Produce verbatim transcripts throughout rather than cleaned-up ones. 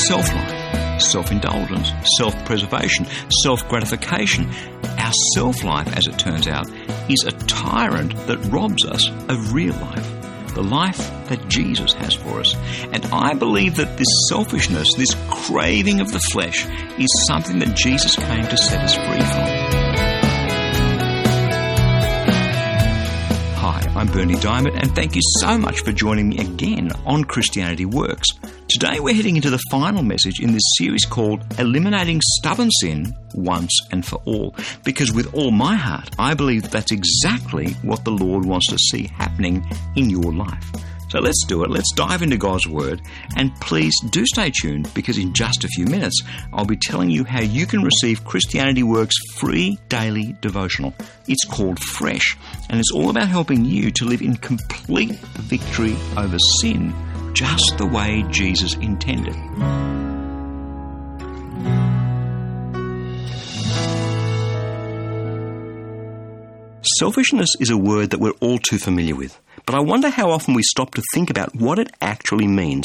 self-life, self-indulgence, self-preservation, self-gratification. Our self-life, as it turns out, is a tyrant that robs us of real life, the life that Jesus has for us. And I believe that this selfishness, this craving of the flesh, is something that Jesus came to set us free from. Hi, I'm Bernie Diamond, and thank you so much for joining me again on Christianity Works. Today we're heading into the final message in this series called Eliminating Stubborn Sin Once and for All, because with all my heart, I believe that that's exactly what the Lord wants to see happening in your life. So let's do it. Let's dive into God's Word, and please do stay tuned, because in just a few minutes, I'll be telling you how you can receive Christianity Works' free daily devotional. It's called Fresh, and it's all about helping you to live in complete victory over sin, just the way Jesus intended. Selfishness is a word that we're all too familiar with, but I wonder how often we stop to think about what it actually means.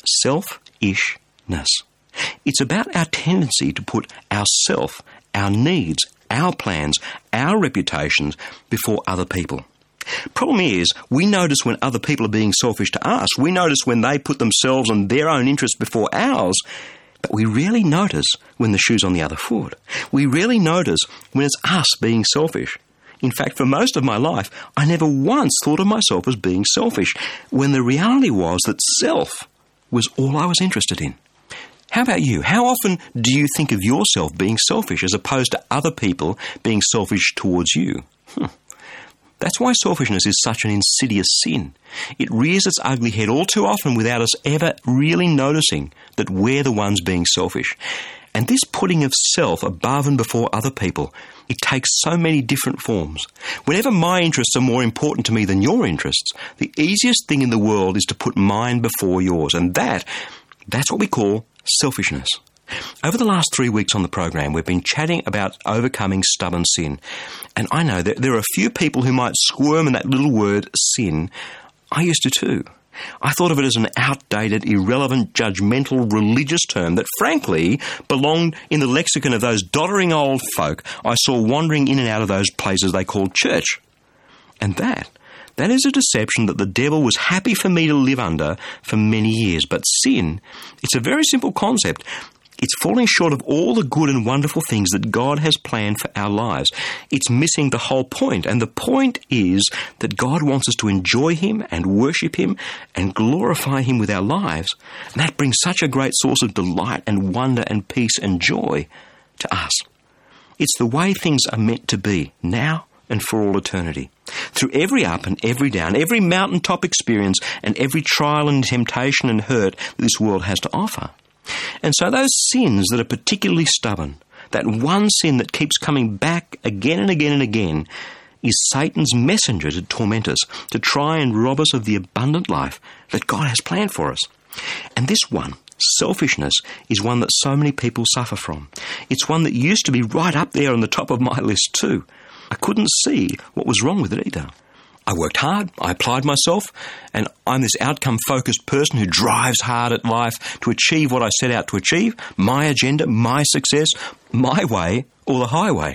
Selfishness. It's about our tendency to put ourself, our needs, our plans, our reputations before other people. Problem is, we notice when other people are being selfish to us. We notice when they put themselves and their own interests before ours. But we rarely notice when the shoe's on the other foot. We rarely notice when it's us being selfish. In fact, for most of my life, I never once thought of myself as being selfish, when the reality was that self was all I was interested in. How about you? How often do you think of yourself being selfish as opposed to other people being selfish towards you? Hmm. That's why selfishness is such an insidious sin. It rears its ugly head all too often without us ever really noticing that we're the ones being selfish. And this putting of self above and before other people, it takes so many different forms. Whenever my interests are more important to me than your interests, the easiest thing in the world is to put mine before yours. And that, that's what we call selfishness. Over the last three weeks on the program, we've been chatting about overcoming stubborn sin. And I know that there are a few people who might squirm in that little word, sin. I used to too. I thought of it as an outdated, irrelevant, judgmental, religious term that frankly belonged in the lexicon of those doddering old folk I saw wandering in and out of those places they called church. And that, that is a deception that the devil was happy for me to live under for many years. But sin, it's a very simple concept. It's falling short of all the good and wonderful things that God has planned for our lives. It's missing the whole point. And the point is that God wants us to enjoy Him and worship Him and glorify Him with our lives. And that brings such a great source of delight and wonder and peace and joy to us. It's the way things are meant to be now and for all eternity. Through every up and every down, every mountaintop experience and every trial and temptation and hurt that this world has to offer. And so those sins that are particularly stubborn, that one sin that keeps coming back again and again and again, is Satan's messenger to torment us, to try and rob us of the abundant life that God has planned for us. And this one, selfishness, is one that so many people suffer from. It's one that used to be right up there on the top of my list too. I couldn't see what was wrong with it either. I worked hard, I applied myself, and I'm this outcome-focused person who drives hard at life to achieve what I set out to achieve, my agenda, my success, my way, or the highway.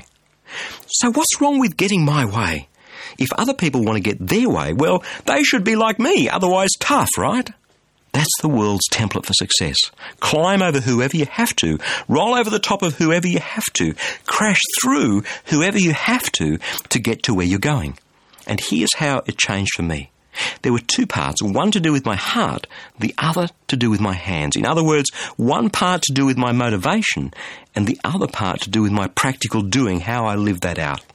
So what's wrong with getting my way? If other people want to get their way, well, they should be like me, otherwise tough, right? That's the world's template for success. Climb over whoever you have to, roll over the top of whoever you have to, crash through whoever you have to to get to where you're going. And here's how it changed for me. There were two parts, one to do with my heart, the other to do with my hands. In other words, one part to do with my motivation, and the other part to do with my practical doing, how I lived that out.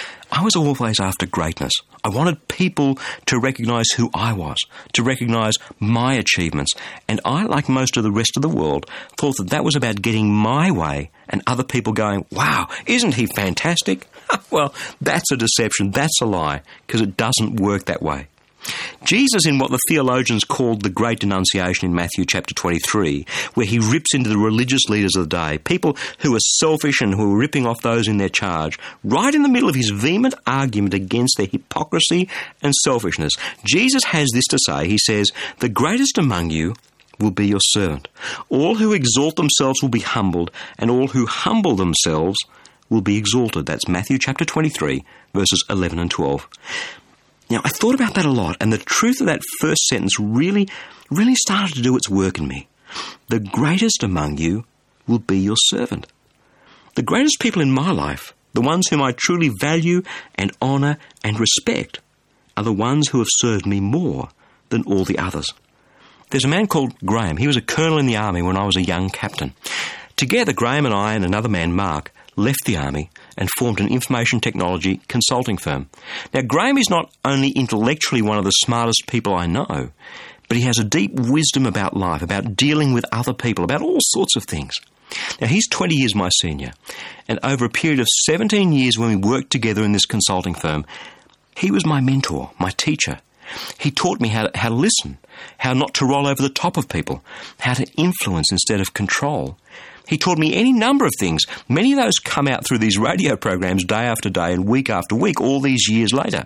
I was always after greatness. I wanted people to recognise who I was, to recognise my achievements, and I, like most of the rest of the world, thought that that was about getting my way and other people going, wow, isn't he fantastic? Well, that's a deception, that's a lie, because it doesn't work that way. Jesus, in what the theologians called the Great Denunciation in Matthew chapter twenty-three, where he rips into the religious leaders of the day, people who are selfish and who are ripping off those in their charge, right in the middle of his vehement argument against their hypocrisy and selfishness, Jesus has this to say. He says, "The greatest among you will be your servant. All who exalt themselves will be humbled, and all who humble themselves will be exalted. That's Matthew chapter twenty-three, verses eleven and twelve. Now, I thought about that a lot, and the truth of that first sentence really, really started to do its work in me. The greatest among you will be your servant. The greatest people in my life, the ones whom I truly value and honour and respect, are the ones who have served me more than all the others. There's a man called Graham. He was a colonel in the army when I was a young captain. Together, Graham and I and another man, Mark, left the army and formed an information technology consulting firm. Now, Graham is not only intellectually one of the smartest people I know, but he has a deep wisdom about life, about dealing with other people, about all sorts of things. Now, he's twenty years my senior, and over a period of seventeen years when we worked together in this consulting firm, he was my mentor, my teacher. He taught me how to, how to listen, how not to roll over the top of people, how to influence instead of control. He taught me any number of things. Many of those come out through these radio programs day after day and week after week, all these years later.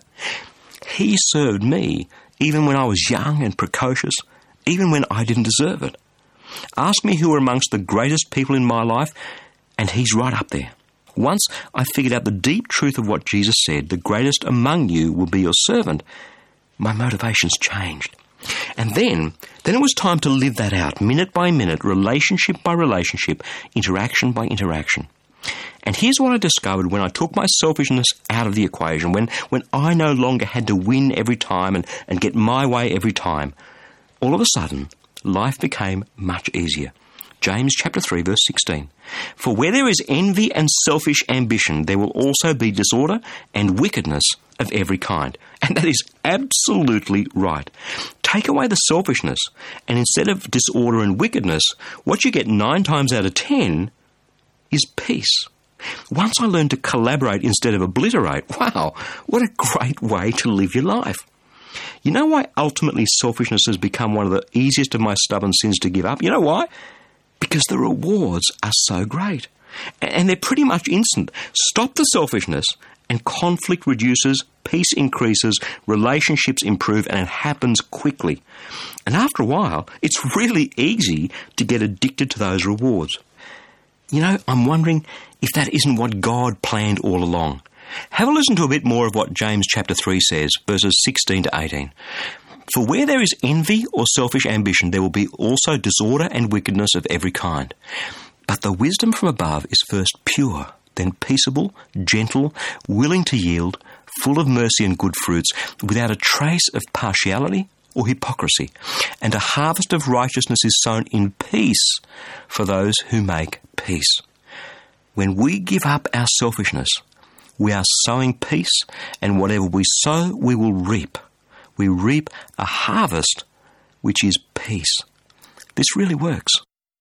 He served me even when I was young and precocious, even when I didn't deserve it. Ask me who are amongst the greatest people in my life, and he's right up there. Once I figured out the deep truth of what Jesus said, the greatest among you will be your servant, my motivations changed. And then, then it was time to live that out, minute by minute, relationship by relationship, interaction by interaction. And here's what I discovered when I took my selfishness out of the equation, when, when I no longer had to win every time and, and get my way every time. All of a sudden, life became much easier. James chapter three, verse sixteen. For where there is envy and selfish ambition, there will also be disorder and wickedness of every kind. And that is absolutely right. Take away the selfishness, and instead of disorder and wickedness, what you get nine times out of ten is peace. Once I learned to collaborate instead of obliterate, wow, what a great way to live your life. You know why ultimately selfishness has become one of the easiest of my stubborn sins to give up? You know why? Because the rewards are so great. And they're pretty much instant. Stop the selfishness and conflict reduces, peace increases, relationships improve, and it happens quickly. And after a while, it's really easy to get addicted to those rewards. You know, I'm wondering if that isn't what God planned all along. Have a listen to a bit more of what James chapter three says, verses sixteen to eighteen. For where there is envy or selfish ambition, there will be also disorder and wickedness of every kind. But the wisdom from above is first pure, then peaceable, gentle, willing to yield, full of mercy and good fruits, without a trace of partiality or hypocrisy. And a harvest of righteousness is sown in peace for those who make peace. When we give up our selfishness, we are sowing peace, and whatever we sow, we will reap. We reap a harvest which is peace. This really works.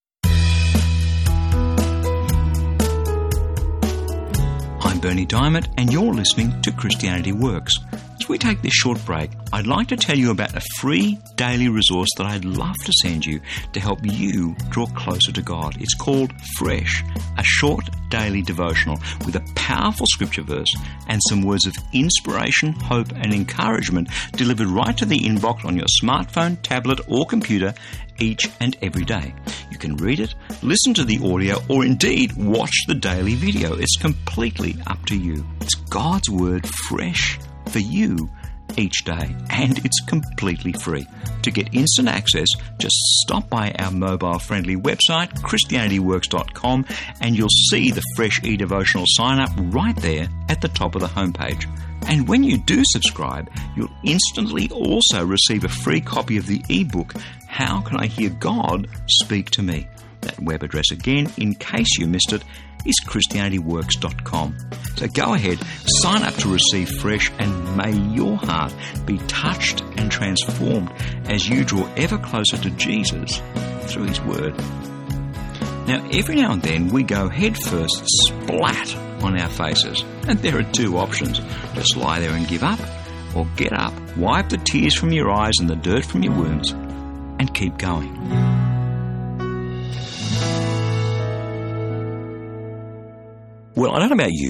I'm Bernie Diamond, and you're listening to Christianity Works. As we take this short break, I'd like to tell you about a free daily resource that I'd love to send you to help you draw closer to God. It's called Fresh, a short daily devotional with a powerful scripture verse and some words of inspiration, hope and encouragement delivered right to the inbox on your smartphone, tablet or computer each and every day. You can read it, listen to the audio, or indeed watch the daily video. It's completely up to you. It's God's Word fresh for you each day, and it's completely free. To get instant access, just stop by our mobile-friendly website, christianity works dot com, and you'll see the Fresh eDevotional sign-up right there at the top of the homepage. And when you do subscribe, you'll instantly also receive a free copy of the ebook, How Can I Hear God Speak to Me? That web address again, in case you missed it, is christianity works dot com. So go ahead, sign up to receive Fresh, and may your heart be touched and transformed as you draw ever closer to Jesus through His Word. Now, every now and then we go head first, splat on our faces, and there are two options. Just lie there and give up, or get up, wipe the tears from your eyes and the dirt from your wounds, and keep going. Well, I don't know about you,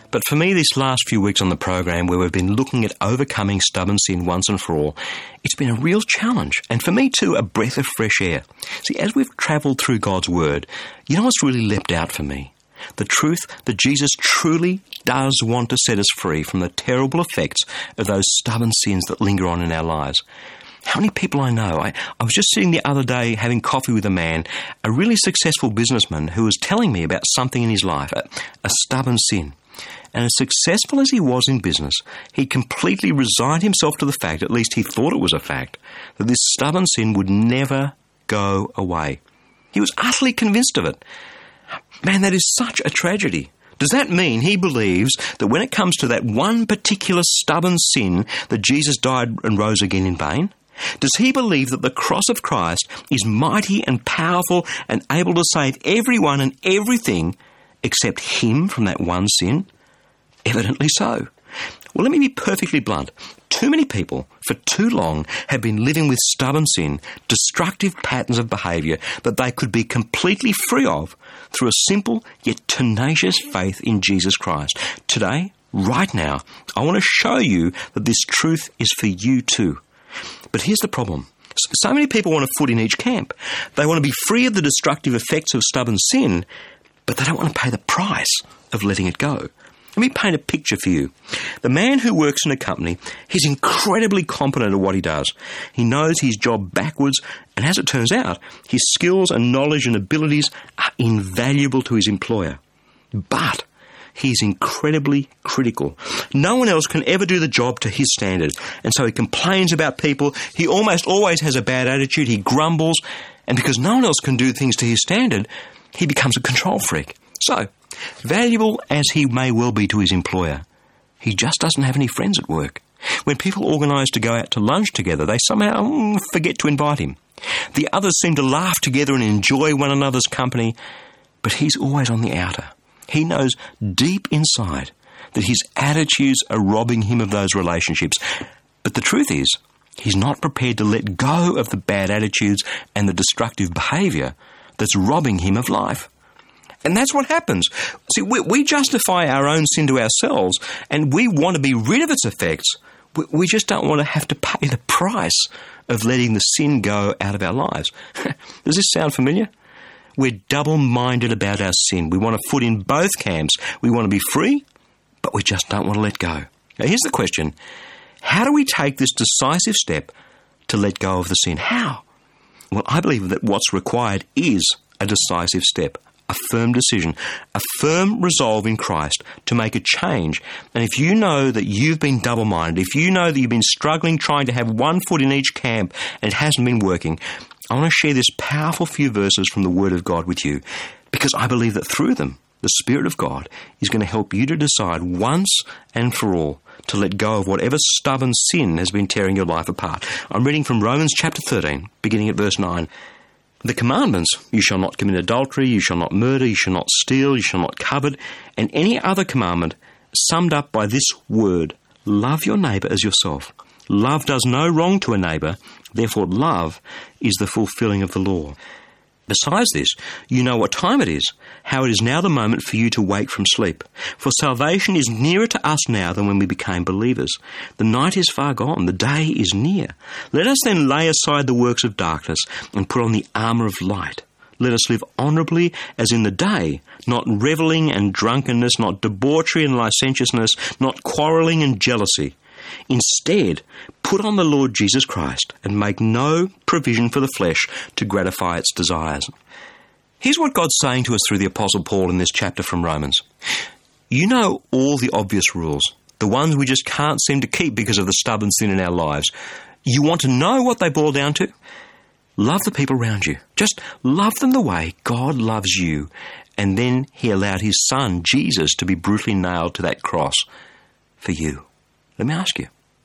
But for me, these last few weeks on the program where we've been looking at overcoming stubborn sin once and for all, it's been a real challenge. And for me too, a breath of fresh air. See, as we've travelled through God's Word, you know what's really leapt out for me? The truth that Jesus truly does want to set us free from the terrible effects of those stubborn sins that linger on in our lives. How many people I know? I, I was just sitting the other day having coffee with a man, a really successful businessman, who was telling me about something in his life, a, a stubborn sin. And as successful as he was in business, he completely resigned himself to the fact, at least he thought it was a fact, that this stubborn sin would never go away. He was utterly convinced of it. Man, that is such a tragedy. Does that mean he believes that when it comes to that one particular stubborn sin, that Jesus died and rose again in vain? Does he believe that the cross of Christ is mighty and powerful and able to save everyone and everything except him from that one sin? Evidently so. Well, let me be perfectly blunt. Too many people, for too long, have been living with stubborn sin, destructive patterns of behaviour that they could be completely free of through a simple yet tenacious faith in Jesus Christ. Today, right now, I want to show you that this truth is for you too. But here's the problem. So many people want a foot in each camp. They want to be free of the destructive effects of stubborn sin, but they don't want to pay the price of letting it go. Let me paint a picture for you. The man who works in a company, he's incredibly competent at what he does. He knows his job backwards, and as it turns out, his skills and knowledge and abilities are invaluable to his employer. But he's incredibly critical. No one else can ever do the job to his standard, and so he complains about people. He almost always has a bad attitude. He grumbles, and because no one else can do things to his standard, he becomes a control freak. So, valuable as he may well be to his employer, he just doesn't have any friends at work. When people organise to go out to lunch together, they somehow mm, forget to invite him. The others seem to laugh together and enjoy one another's company, but he's always on the outer. He knows deep inside that his attitudes are robbing him of those relationships. But the truth is, he's not prepared to let go of the bad attitudes and the destructive behaviour that's robbing him of life. And that's what happens. See, we, we justify our own sin to ourselves, and we want to be rid of its effects. We, we just don't want to have to pay the price of letting the sin go out of our lives. Does this sound familiar? We're double-minded about our sin. We want a foot in both camps. We want to be free, but we just don't want to let go. Now, here's the question. How do we take this decisive step to let go of the sin? How? Well, I believe that what's required is a decisive step. A firm decision, a firm resolve in Christ to make a change. And if you know that you've been double-minded, if you know that you've been struggling trying to have one foot in each camp and it hasn't been working, I want to share this powerful few verses from the Word of God with you, because I believe that through them, the Spirit of God is going to help you to decide once and for all to let go of whatever stubborn sin has been tearing your life apart. I'm reading from Romans chapter thirteen, beginning at verse nine. The commandments, you shall not commit adultery, you shall not murder, you shall not steal, you shall not covet, and any other commandment summed up by this word, love your neighbour as yourself. Love does no wrong to a neighbour, therefore love is the fulfilling of the law. Besides this, you know what time it is, how it is now the moment for you to wake from sleep. For salvation is nearer to us now than when we became believers. The night is far gone, the day is near. Let us then lay aside the works of darkness and put on the armour of light. Let us live honourably as in the day, not revelling and drunkenness, not debauchery and licentiousness, not quarrelling and jealousy. Instead, put on the Lord Jesus Christ and make no provision for the flesh to gratify its desires. Here's what God's saying to us through the Apostle Paul in this chapter from Romans. You know all the obvious rules, the ones we just can't seem to keep because of the stubborn sin in our lives. You want to know what they boil down to? Love the people around you. Just love them the way God loves you. And then he allowed his son, Jesus, to be brutally nailed to that cross for you. Let me ask you,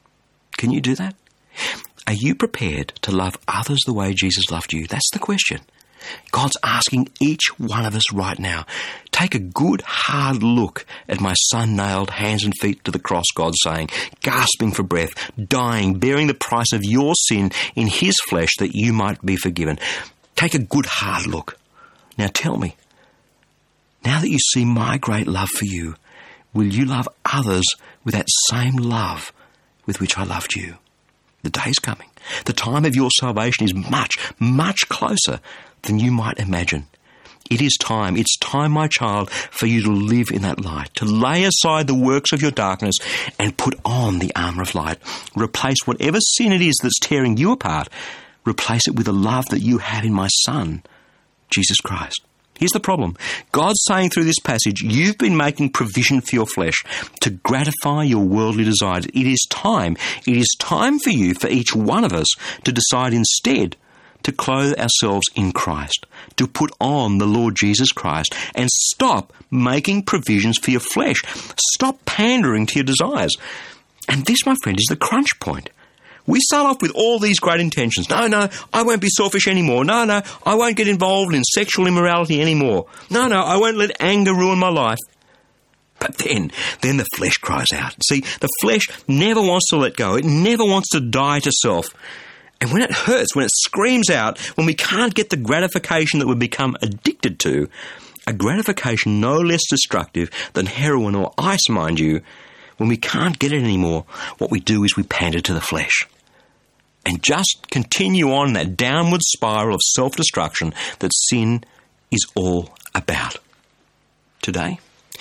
can you do that? Are you prepared to love others the way Jesus loved you? That's the question. God's asking each one of us right now, take a good hard look at my son nailed hands and feet to the cross, God's saying, gasping for breath, dying, bearing the price of your sin in his flesh that you might be forgiven. Take a good hard look. Now tell me, now that you see my great love for you, will you love others with that same love with which I loved you? The day's coming. The time of your salvation is much, much closer than you might imagine. It is time, it's time, my child, for you to live in that light, to lay aside the works of your darkness and put on the armour of light. Replace whatever sin it is that's tearing you apart. Replace it with the love that you have in my Son, Jesus Christ. Here's the problem. God's saying through this passage, you've been making provision for your flesh to gratify your worldly desires. It is time, it is time for you, for each one of us, to decide instead to clothe ourselves in Christ, to put on the Lord Jesus Christ, and stop making provisions for your flesh. Stop pandering to your desires. And this, my friend, is the crunch point. We start off with all these great intentions. No, no, I won't be selfish anymore. No, no, I won't get involved in sexual immorality anymore. No, no, I won't let anger ruin my life. But then, then the flesh cries out. See, the flesh never wants to let go. It never wants to die to self. And when it hurts, when it screams out, when we can't get the gratification that we've become addicted to, a gratification no less destructive than heroin or ice, mind you, when we can't get it anymore, what we do is we pander to the flesh. And just continue on that downward spiral of self-destruction that sin is all about. Today,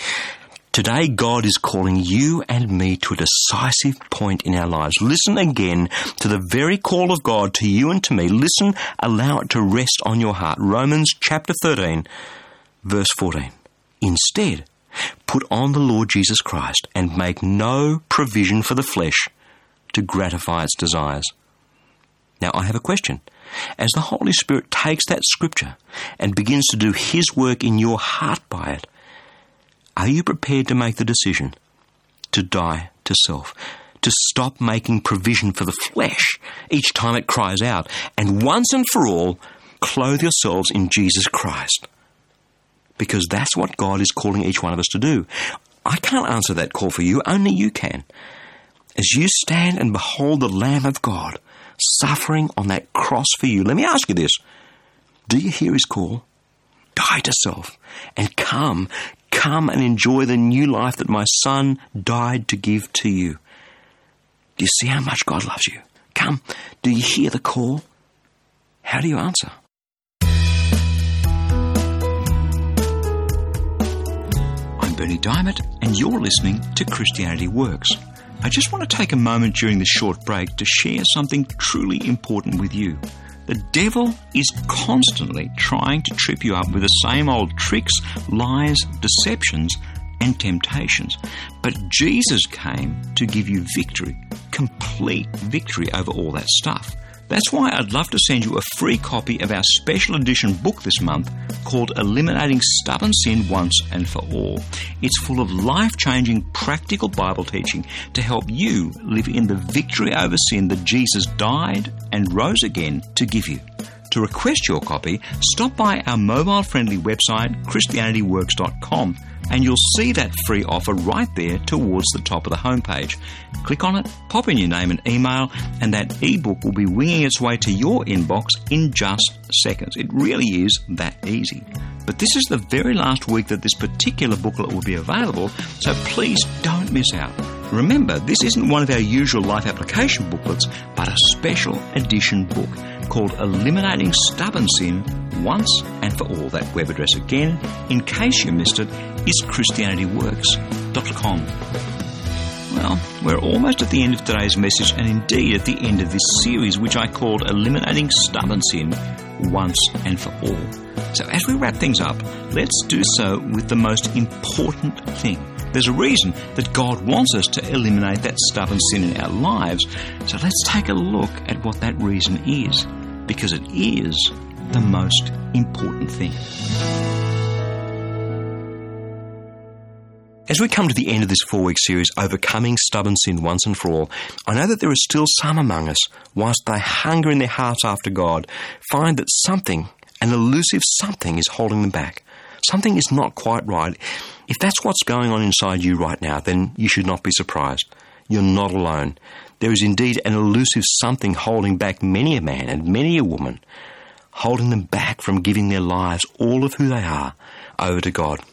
today God is calling you and me to a decisive point in our lives. Listen again to the very call of God to you and to me. Listen, allow it to rest on your heart. Romans chapter thirteen, verse fourteen. Instead, put on the Lord Jesus Christ and make no provision for the flesh to gratify its desires. Now, I have a question. As the Holy Spirit takes that scripture and begins to do His work in your heart by it, are you prepared to make the decision to die to self, to stop making provision for the flesh each time it cries out, and once and for all, clothe yourselves in Jesus Christ? Because that's what God is calling each one of us to do. I can't answer that call for you, only you can. As you stand and behold the Lamb of God suffering on that cross for you, let me ask you this. Do you hear His call? Die to self and come, come and enjoy the new life that my Son died to give to you. Do you see how much God loves you? Come, do you hear the call? How do you answer? I'm Berni Dymet, and you're listening to Christianity Works. I just want to take a moment during this short break to share something truly important with you. The devil is constantly trying to trip you up with the same old tricks, lies, deceptions, and temptations. But Jesus came to give you victory, complete victory over all that stuff. That's why I'd love to send you a free copy of our special edition book this month called Eliminating Stubborn Sin Once and for All. It's full of life-changing practical Bible teaching to help you live in the victory over sin that Jesus died and rose again to give you. To request your copy, stop by our mobile-friendly website, Christianity Works dot com, and you'll see that free offer right there towards the top of the homepage. Click on it, pop in your name and email, and that ebook will be winging its way to your inbox in just seconds. It really is that easy. But this is the very last week that this particular booklet will be available, so please don't miss out. Remember, this isn't one of our usual life application booklets, but a special edition book called Eliminating Stubborn Sin Once and for All. That web address again, in case you missed it, is Christianity Works dot com. Well, we're almost at the end of today's message, and indeed at the end of this series, which I called Eliminating Stubborn Sin Once and for All. So as we wrap things up, let's do so with the most important thing. There's a reason that God wants us to eliminate that stubborn sin in our lives. So let's take a look at what that reason is, because it is the most important thing. As we come to the end of this four-week series, Overcoming Stubborn Sin Once and for All, I know that there are still some among us, whilst they hunger in their hearts after God, find that something, an elusive something, is holding them back. Something is not quite right. If that's what's going on inside you right now, then you should not be surprised. You're not alone. There is indeed an elusive something holding back many a man and many a woman, holding them back from giving their lives, all of who they are, over to God.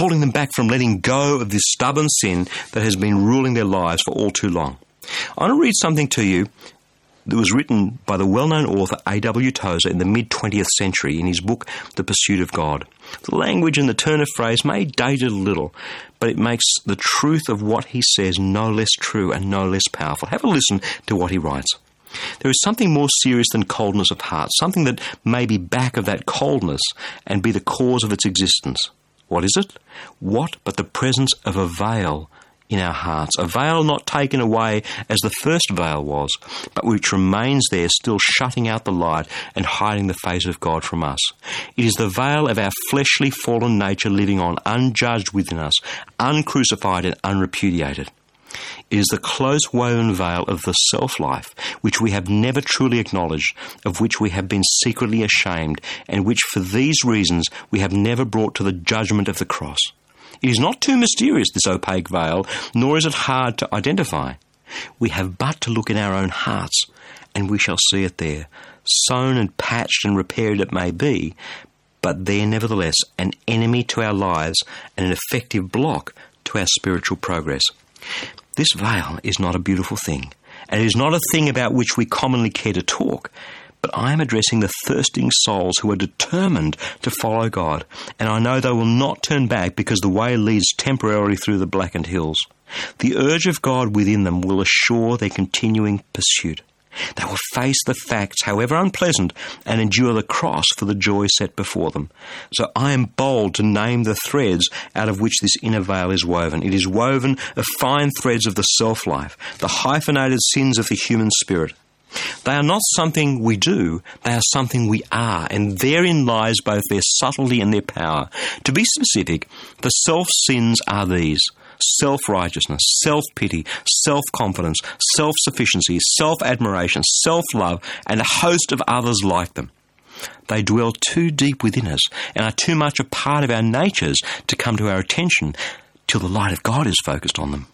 holding them back from letting go of this stubborn sin that has been ruling their lives for all too long. I want to read something to you that was written by the well-known author A W Tozer in the mid-twentieth century in his book, The Pursuit of God. The language and the turn of phrase may date it a little, but it makes the truth of what he says no less true and no less powerful. Have a listen to what he writes. There is something more serious than coldness of heart, something that may be back of that coldness and be the cause of its existence. What is it? What but the presence of a veil in our hearts, a veil not taken away as the first veil was, but which remains there still shutting out the light and hiding the face of God from us. It is the veil of our fleshly fallen nature living on unjudged within us, uncrucified and unrepudiated. It is the close-woven veil of the self-life, which we have never truly acknowledged, of which we have been secretly ashamed, and which for these reasons we have never brought to the judgment of the cross. It is not too mysterious, this opaque veil, nor is it hard to identify. We have but to look in our own hearts, and we shall see it there. Sewn and patched and repaired it may be, but there nevertheless an enemy to our lives and an effective block to our spiritual progress. This veil is not a beautiful thing, and it is not a thing about which we commonly care to talk. But I am addressing the thirsting souls who are determined to follow God, and I know they will not turn back because the way leads temporarily through the blackened hills. The urge of God within them will assure their continuing pursuit. They will face the facts, however unpleasant, and endure the cross for the joy set before them. So I am bold to name the threads out of which this inner veil is woven. It is woven of fine threads of the self-life, the hyphenated sins of the human spirit. They are not something we do, they are something we are, and therein lies both their subtlety and their power. To be specific, the self-sins are these: self-righteousness, self-pity, self-confidence, self-sufficiency, self-admiration, self-love, and a host of others like them. They dwell too deep within us and are too much a part of our natures to come to our attention till the light of God is focused on them.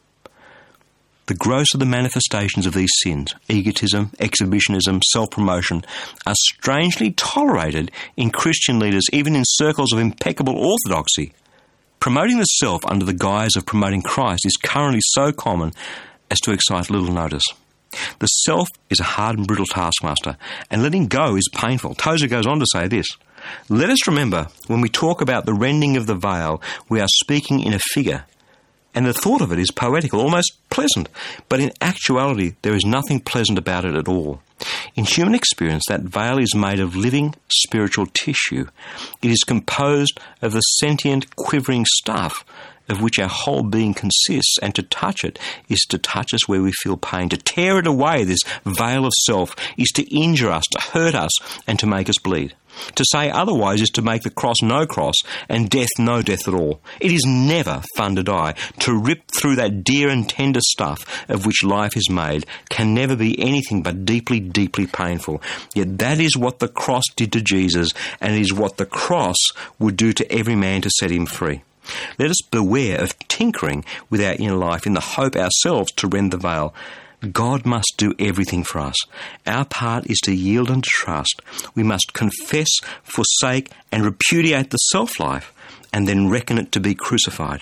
The gross of the manifestations of these sins, egotism, exhibitionism, self-promotion, are strangely tolerated in Christian leaders, even in circles of impeccable orthodoxy. Promoting the self under the guise of promoting Christ is currently so common as to excite little notice. The self is a hard and brittle taskmaster, and letting go is painful. Tozer goes on to say this: let us remember, when we talk about the rending of the veil, we are speaking in a figure, and the thought of it is poetical, almost pleasant, but in actuality there is nothing pleasant about it at all. In human experience, that veil is made of living spiritual tissue. It is composed of the sentient, quivering stuff of which our whole being consists, and to touch it is to touch us where we feel pain. To tear it away, this veil of self, is to injure us, to hurt us, and to make us bleed. To say otherwise is to make the cross no cross and death no death at all. It is never fun to die. To rip through that dear and tender stuff of which life is made can never be anything but deeply, deeply painful. Yet that is what the cross did to Jesus, and it is what the cross would do to every man to set him free. Let us beware of tinkering with our inner life in the hope ourselves to rend the veil. God must do everything for us. Our part is to yield and to trust. We must confess, forsake, and repudiate the self-life, and then reckon it to be crucified.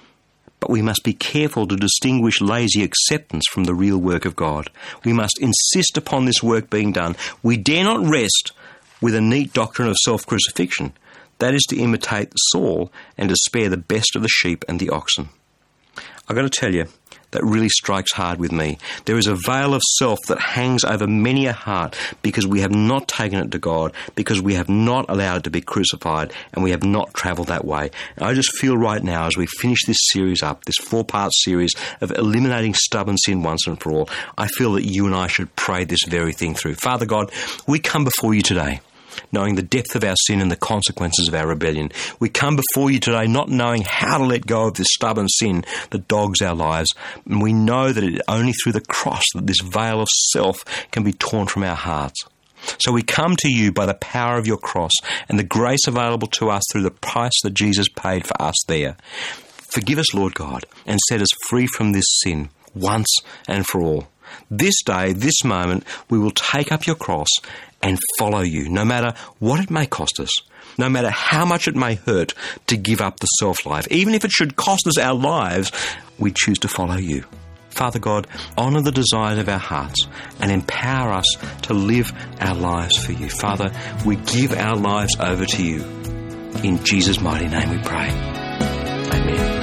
But we must be careful to distinguish lazy acceptance from the real work of God. We must insist upon this work being done. We dare not rest with a neat doctrine of self-crucifixion. That is to imitate Saul and to spare the best of the sheep and the oxen. I've got to tell you, that really strikes hard with me. There is a veil of self that hangs over many a heart because we have not taken it to God, because we have not allowed it to be crucified, and we have not travelled that way. And I just feel right now, as we finish this series up, this four-part series of eliminating stubborn sin once and for all, I feel that you and I should pray this very thing through. Father God, we come before you today, knowing the depth of our sin and the consequences of our rebellion. We come before you today not knowing how to let go of this stubborn sin that dogs our lives. And we know that it is only through the cross that this veil of self can be torn from our hearts. So we come to you by the power of your cross and the grace available to us through the price that Jesus paid for us there. Forgive us, Lord God, and set us free from this sin once and for all. This day, this moment, we will take up your cross and follow you, no matter what it may cost us, no matter how much it may hurt to give up the self-life. Even if it should cost us our lives, we choose to follow you. Father God, honour the desires of our hearts and empower us to live our lives for you. Father, we give our lives over to you. In Jesus' mighty name we pray. Amen.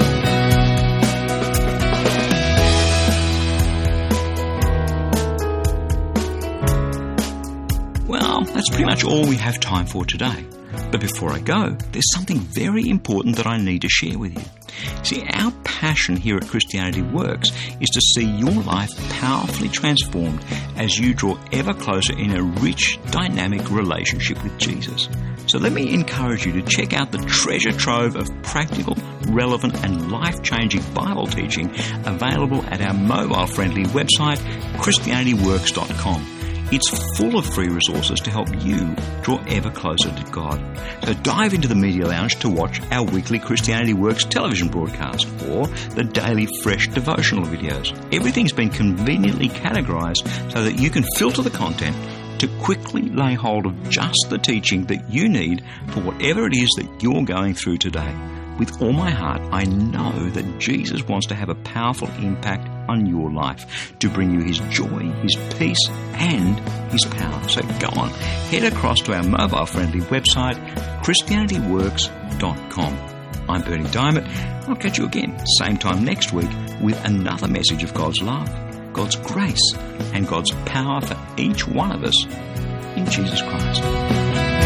Well, that's pretty much all we have time for today. But before I go, there's something very important that I need to share with you. See, our passion here at Christianity Works is to see your life powerfully transformed as you draw ever closer in a rich, dynamic relationship with Jesus. So let me encourage you to check out the treasure trove of practical, relevant and life-changing Bible teaching available at our mobile-friendly website, Christianity Works dot com. It's full of free resources to help you draw ever closer to God. So dive into the Media Lounge to watch our weekly Christianity Works television broadcast or the daily fresh devotional videos. Everything's been conveniently categorized so that you can filter the content to quickly lay hold of just the teaching that you need for whatever it is that you're going through today. With all my heart, I know that Jesus wants to have a powerful impact on your life, to bring you his joy, his peace, and his power. So go on, head across to our mobile-friendly website, Christianity Works dot com. I'm Bernie Diamond. I'll catch you again, same time next week, with another message of God's love, God's grace, and God's power for each one of us in Jesus Christ.